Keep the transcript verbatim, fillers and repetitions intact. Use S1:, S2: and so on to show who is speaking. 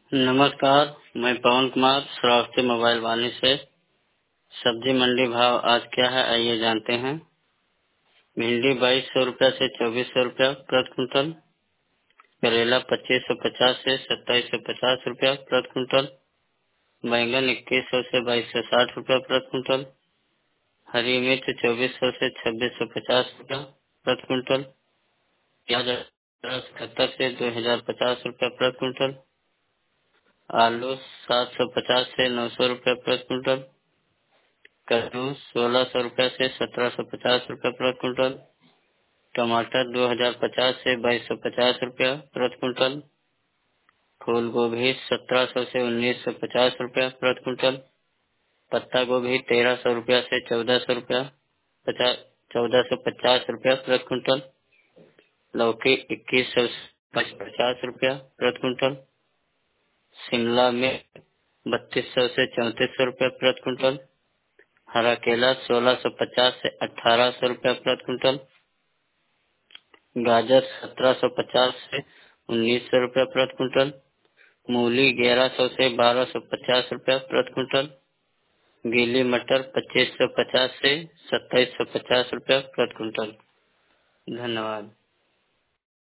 S1: नमस्कार, मैं पवन कुमार श्रावस्ती मोबाइल वाणी से। सब्जी मंडी भाव आज क्या है आइए जानते हैं। भिंडी बाईस सौ रूपया से चौबीस सौ रूपया प्रति क्विंटल। करेला पच्चीस सौ पचास से सत्ताईस सौ पचास रूपया प्रति क्विंटल। बैंगन इक्कीस सौ से बाईस सौ साठ रूपया प्रति क्विंटल। हरी मिर्च चौबीस सौ से छब्बीस सौ पचास रूपया प्रति क्विंटल। प्याज सत्तर से दो हजार पचास रूपया प्रति क्विंटल। आलू सात सौ पचास से नौ सौ रूपया प्रति क्विंटल। कद्दू सोलह सौ रूपये से सत्रह सौ पचास रूपये प्रति क्विंटल। टमाटर दो हजार पचास से बाईस सौ पचास रूपया प्रति क्विंटल। फूल गोभी सत्रह सौ से उन्नीस सौ पचास रूपया प्रति क्विंटल। पत्ता गोभी तेरह सौ रूपया से चौदह सौ रूपया पचास चौदह सौ पचास रूपया प्रति क्विंटल। लौकी इक्कीस सौ से पचास रूपया प्रति क्विंटल। शिमला मिर्च बत्तीस सौ से चौंतीस सौ रूपया प्रति क्विंटल। हरा केला सोलह सौ पचास से अठारह सौ रूपया प्रति क्विंटल। गाजर सत्रह सौ पचास से उन्नीस सौ रूपया प्रति क्विंटल। मूली ग्यारह सौ से बारह सौ पचास रूपया प्रति क्विंटल। गीली मटर पच्चीस सौ पचास से सत्ताईस सौ पचास रूपया प्रति क्विंटल। धन्यवाद।